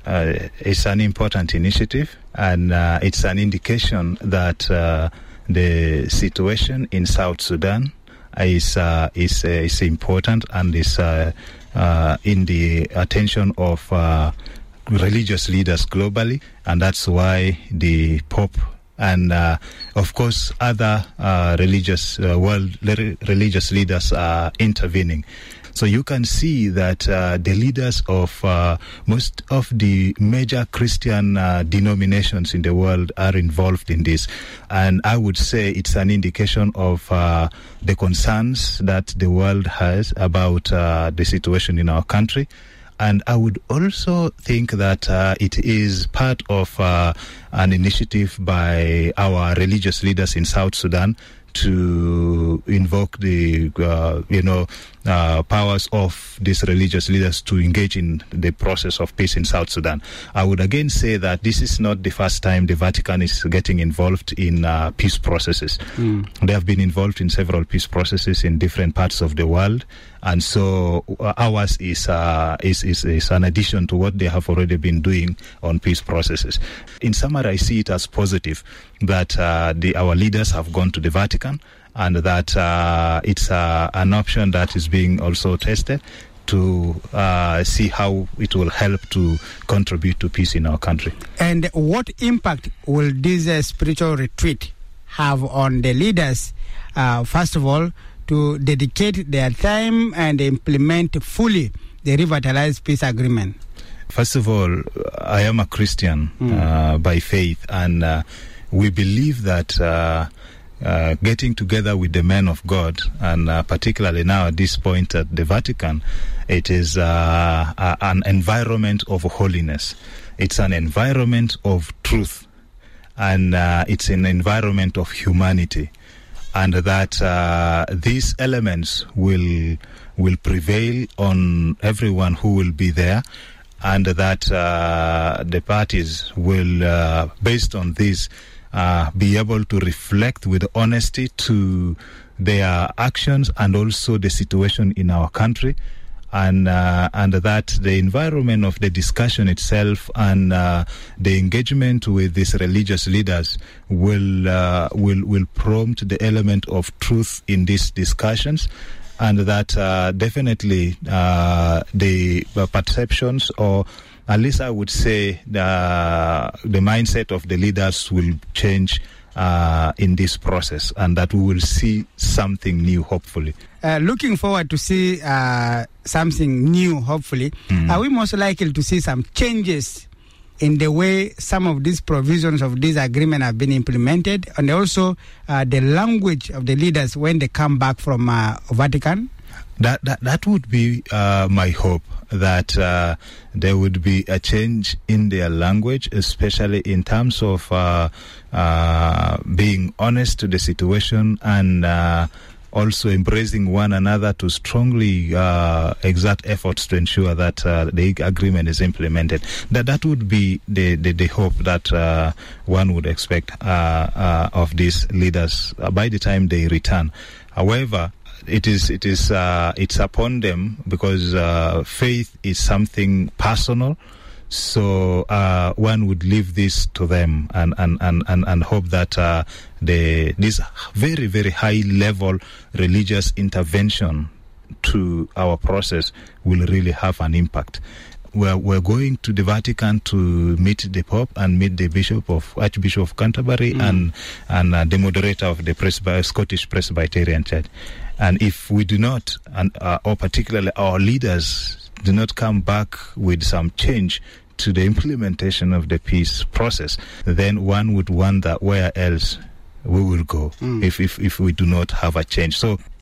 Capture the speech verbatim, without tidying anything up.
uh, it's an important initiative, and uh, it's an indication that uh, the situation in South Sudan is uh, is uh, is important and is uh, uh, in the attention of uh, religious leaders globally, and that's why the Pope and uh, of course other uh, religious uh, world religious leaders are intervening. So you can see that uh, the leaders of uh, most of the major Christian uh, denominations in the world are involved in this. And I would say it's an indication of uh, the concerns that the world has about uh, the situation in our country. And I would also think that uh, it is part of uh, an initiative by our religious leaders in South Sudan to invoke the, uh, you know, uh, powers of these religious leaders to engage in the process of peace in South Sudan. I would again say that this is not the first time the Vatican is getting involved in uh, peace processes. Mm. They have been involved in several peace processes in different parts of the world, and so uh, ours is, uh, is, is, is an addition to what they have already been doing on peace processes. In summary, I see it as positive that uh, the, our leaders have gone to the Vatican, and that uh, it's uh, an option that is being also tested to uh, see how it will help to contribute to peace in our country. And what impact will this uh, spiritual retreat have on the leaders, uh, first of all, to dedicate their time and implement fully the revitalized peace agreement? First of all, I am a Christian mm. uh, by faith, and uh, we believe that uh, uh, getting together with the men of God, and uh, particularly now at this point at the Vatican, it is uh, a, an environment of holiness. It's an environment of truth, and uh, it's an environment of humanity. And that uh, these elements will will prevail on everyone who will be there, and that uh, the parties will, uh, based on this, uh, be able to reflect with honesty to their actions and also the situation in our country. And uh, and that the environment of the discussion itself and uh, the engagement with these religious leaders will uh, will will prompt the element of truth in these discussions, and that uh, definitely uh, the perceptions, or at least I would say the the mindset of the leaders will change uh, in this process, and that we will see something new, hopefully. Uh, looking forward to see uh, something new, hopefully. Mm. Are we most likely to see some changes in the way some of these provisions of this agreement have been implemented, and also uh, the language of the leaders when they come back from uh, Vatican? That, that that would be uh, my hope, that uh, there would be a change in their language, especially in terms of uh, uh, being honest to the situation, and uh, also embracing one another to strongly uh, exert efforts to ensure that uh, the agreement is implemented. That that would be the, the, the hope that uh, one would expect uh, uh, of these leaders uh, by the time they return. However, it is it is uh, it's upon them, because uh, faith is something personal. So uh, one would leave this to them, and and, and, and, and hope that uh, the this very, very high level religious intervention to our process will really have an impact. We're, we're going to the Vatican to meet the Pope and meet the Bishop of Archbishop of Canterbury mm. and and uh, the moderator of the Presby- Scottish Presbyterian Church. And if we do not, and uh, or particularly our leaders do not come back with some change to the implementation of the peace process, then one would wonder where else we will go mm. if, if if we do not have a change. So